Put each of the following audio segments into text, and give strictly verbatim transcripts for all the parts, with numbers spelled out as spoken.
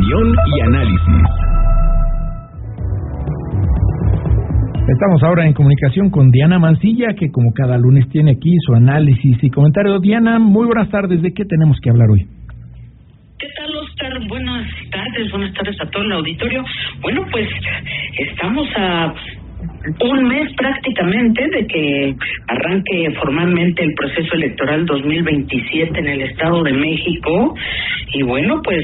Opinión y análisis. Estamos ahora en comunicación con Diana Mancilla, que como cada lunes tiene aquí su análisis y comentario. Diana, muy buenas tardes. ¿De qué tenemos que hablar hoy? ¿Qué tal, Oscar? Buenas tardes, buenas tardes a todo el auditorio. Bueno, pues estamos a un mes prácticamente de que arranque formalmente el proceso electoral dos mil veintisiete en el Estado de México. Y bueno, pues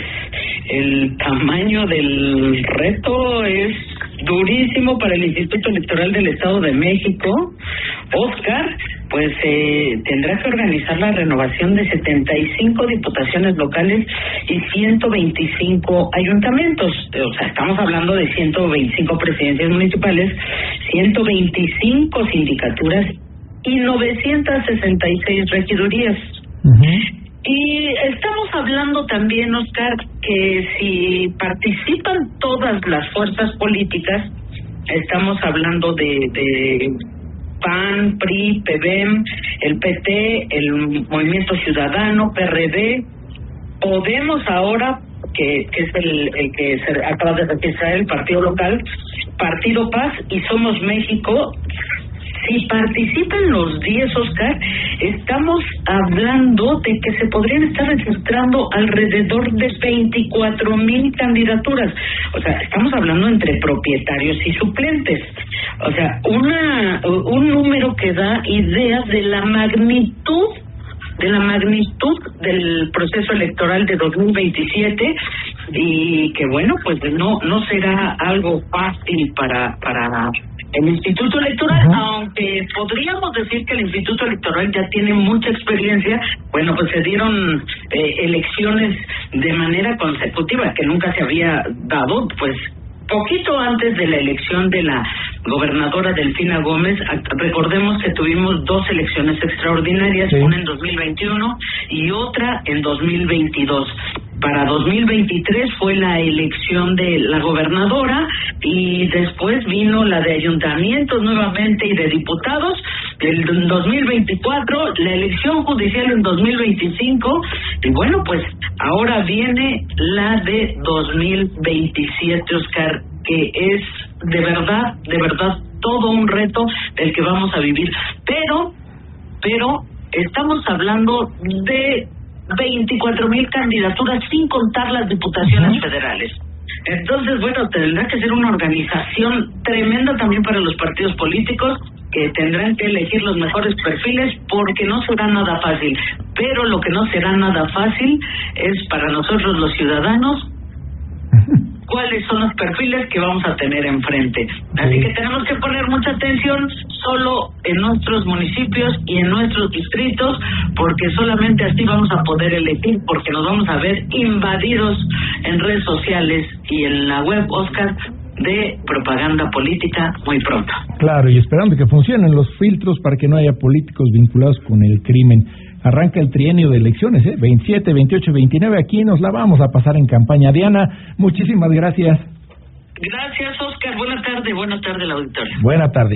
el tamaño del reto es durísimo para el Instituto Electoral del Estado de México. Oscar, pues eh, tendrá que organizar la renovación de setenta y cinco diputaciones locales y ciento veinticinco ayuntamientos. O sea, estamos hablando de ciento veinticinco presidencias municipales, ciento veinticinco sindicaturas y novecientas sesenta y seis regidurías. Uh-huh. Y estamos hablando también, Oscar, que si participan todas las fuerzas políticas, estamos hablando de, de P A N, P R I, P B E M, el P T, el Movimiento Ciudadano, P R D, Podemos ahora, que, que es el, el que se acaba de registrar el partido local, Partido Paz y Somos México. Si participan los diez, Oscar, estamos hablando de que se podrían estar registrando alrededor de veinticuatro mil candidaturas. O sea, estamos hablando entre propietarios y suplentes. O sea, una un número que da ideas de la magnitud de la magnitud del proceso electoral de dos mil veintisiete y que bueno, pues no no será algo fácil para para el Instituto Electoral, uh-huh. Aunque podríamos decir que el Instituto Electoral ya tiene mucha experiencia. Bueno, pues se dieron eh, elecciones de manera consecutiva, que nunca se había dado, pues poquito antes de la elección de la gobernadora Delfina Gómez. Recordemos que tuvimos dos elecciones extraordinarias, sí. Una en dos mil veintiuno y otra en dos mil veintidós. Para dos mil veintitrés fue la elección de la gobernadora y después vino la de ayuntamientos nuevamente y de diputados. En dos mil veinticuatro, la elección judicial en dos mil veinticinco y bueno, pues ahora viene la de dos mil veintisiete, Oscar, que es de verdad, de verdad todo un reto del que vamos a vivir. Pero, pero estamos hablando de veinticuatro mil candidaturas sin contar las diputaciones uh-huh. federales. Entonces, bueno, tendrá que ser una organización tremenda también para los partidos políticos, que tendrán que elegir los mejores perfiles porque no será nada fácil. Pero lo que no será nada fácil es para nosotros los ciudadanos cuáles son los perfiles que vamos a tener enfrente. Así que tenemos que poner mucha atención solo en nuestros municipios y en nuestros distritos, porque solamente así vamos a poder elegir, porque nos vamos a ver invadidos en redes sociales y en la web, Oscar, de propaganda política muy pronto. Claro, y esperando que funcionen los filtros para que no haya políticos vinculados con el crimen. Arranca el trienio de elecciones, ¿eh? veintisiete, veintiocho, veintinueve, aquí nos la vamos a pasar en campaña. Diana, muchísimas gracias. Gracias, Oscar. Buena tarde, buena tarde al auditorio. Buena tarde.